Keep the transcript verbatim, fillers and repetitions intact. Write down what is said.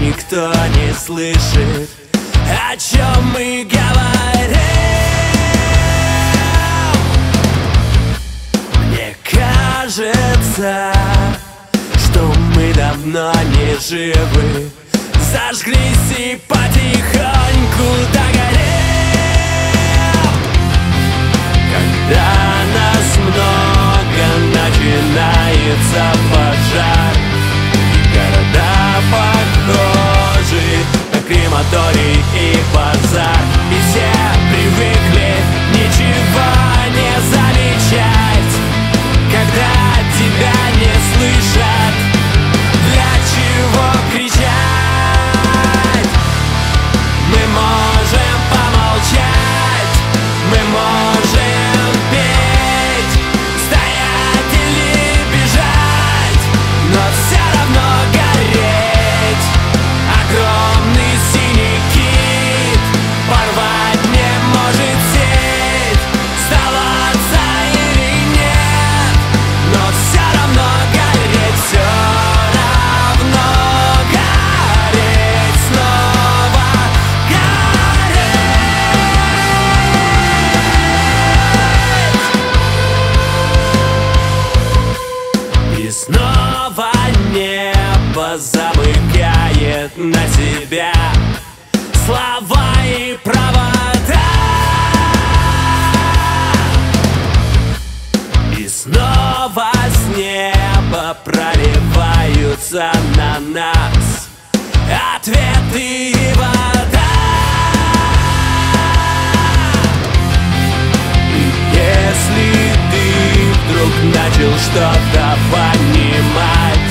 никто не слышит, о чем мы говорим. Мне кажется, что мы давно не живы, зажглись и потихоньку догорим. Когда нас много, начинается пожар, и города похожи на крематорий и базар. И все привыкли ничего не замечать, когда тебя не слышат. Для чего кричать? Мы можем помолчать, мы можем петь, стоять или бежать, но все равно гореть. Огромный синий кит порвать не может сеть, сдаваться или нет, но все равно гореть, все равно гореть, снова гореть. И снова небо замыкает на себя слова и провода. И снова с неба проливаются на нас ответы и вода. И если ты вдруг начал что-то понимать,